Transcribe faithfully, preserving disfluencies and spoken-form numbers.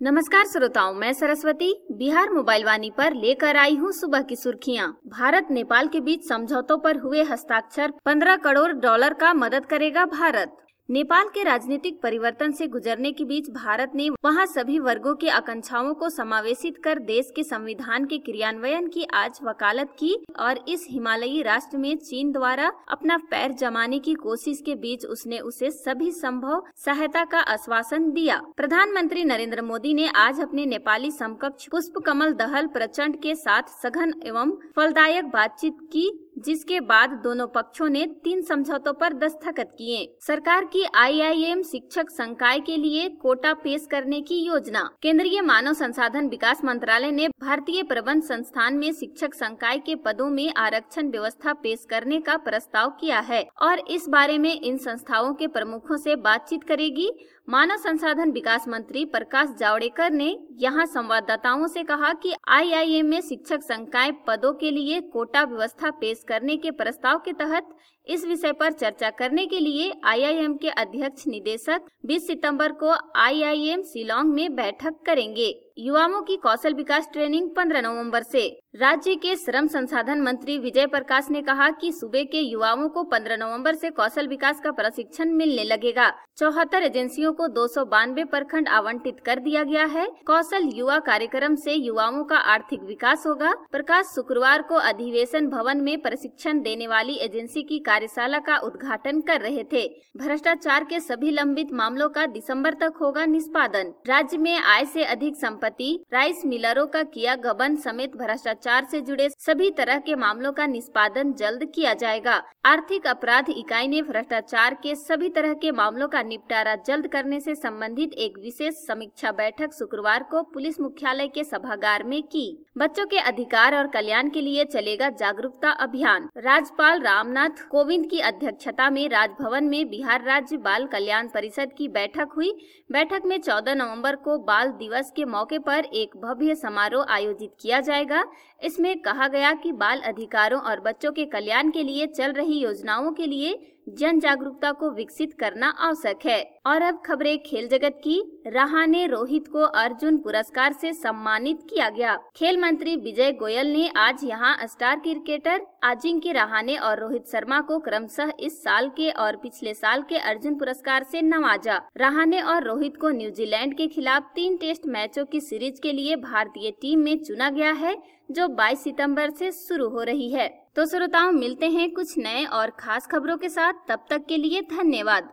नमस्कार श्रोताओं, मैं सरस्वती बिहार मोबाइल वाणी पर लेकर आई हूँ सुबह की सुर्खियाँ। भारत नेपाल के बीच समझौतों पर हुए हस्ताक्षर पंद्रह करोड़ डॉलर का मदद करेगा भारत। नेपाल के राजनीतिक परिवर्तन से गुजरने के बीच भारत ने वहां सभी वर्गों की आकांक्षाओं को समावेशित कर देश के संविधान के क्रियान्वयन की आज वकालत की और इस हिमालयी राष्ट्र में चीन द्वारा अपना पैर जमाने की कोशिश के बीच उसने उसे सभी संभव सहायता का आश्वासन दिया। प्रधानमंत्री नरेंद्र मोदी ने आज अपने नेपाली समकक्ष पुष्प कमल दहल प्रचंड के साथ सघन एवं फलदायक बातचीत की, जिसके बाद दोनों पक्षों ने तीन समझौतों पर दस्तखत किए। सरकार की आई आई एम शिक्षक संकाय के लिए कोटा पेश करने की योजना। केंद्रीय मानव संसाधन विकास मंत्रालय ने भारतीय प्रबंध संस्थान में शिक्षक संकाय के पदों में आरक्षण व्यवस्था पेश करने का प्रस्ताव किया है और इस बारे में इन संस्थाओं के प्रमुखों से बातचीत करेगी। मानव संसाधन विकास मंत्री प्रकाश जावड़ेकर ने यहां संवाददाताओं से कहा कि आई आई एम में शिक्षक संकाय पदों के लिए कोटा व्यवस्था पेश करने के प्रस्ताव के तहत इस विषय पर चर्चा करने के लिए आई आई एम के अध्यक्ष निदेशक बीस सितंबर को आई आई एम शिलांग में बैठक करेंगे। युवाओं की कौशल विकास ट्रेनिंग पंद्रह नवंबर से। राज्य के श्रम संसाधन मंत्री विजय प्रकाश ने कहा कि सूबे के युवाओं को पंद्रह नवंबर से कौशल विकास का प्रशिक्षण मिलने लगेगा। चौहत्तर एजेंसियों को दो सौ बानवे प्रखंड आवंटित कर दिया गया है। कौशल युवा कार्यक्रम से युवाओं का आर्थिक विकास होगा। प्रकाश शुक्रवार को अधिवेशन भवन में प्रशिक्षण देने वाली एजेंसी की कार्यशाला का उद्घाटन कर रहे थे। भ्रष्टाचार के सभी लंबित मामलों का दिसंबर तक होगा निष्पादन। राज्य में आय से अधिक संपत्ति, राइस मिलरों का किया गबन समेत भ्रष्टाचार से जुड़े सभी तरह के मामलों का निष्पादन जल्द किया जाएगा। आर्थिक अपराध इकाई ने भ्रष्टाचार के सभी तरह के मामलों का निपटारा जल्द करने से संबंधित एक विशेष समीक्षा बैठक शुक्रवार को पुलिस मुख्यालय के सभागार में की। बच्चों के अधिकार और कल्याण के लिए चलेगा जागरूकता अभियान। राज्यपाल रामनाथ कोविंद की अध्यक्षता में राजभवन में बिहार राज्य बाल कल्याण परिषद की बैठक हुई। बैठक में चौदह नवंबर को बाल दिवस के मौके पर एक भव्य समारोह आयोजित किया जाएगा। इसमें कहा गया कि बाल अधिकारों और बच्चों के कल्याण के लिए चल रही योजनाओं के लिए जन जागरूकता को विकसित करना आवश्यक है। और अब खबरें खेल जगत की। रहाणे रोहित को अर्जुन पुरस्कार से सम्मानित किया गया। खेल मंत्री विजय गोयल ने आज यहां स्टार क्रिकेटर अजिंक्य रहाणे और रोहित शर्मा को क्रमशः इस साल के और पिछले साल के अर्जुन पुरस्कार से नवाजा। रहाणे और रोहित को न्यूजीलैंड के खिलाफ तीन टेस्ट मैचों की सीरीज के लिए भारतीय टीम में चुना गया है, जो बाईस सितंबर से शुरू हो रही है। तो श्रोताओं, मिलते हैं कुछ नए और खास खबरों के साथ। तब तक के लिए धन्यवाद।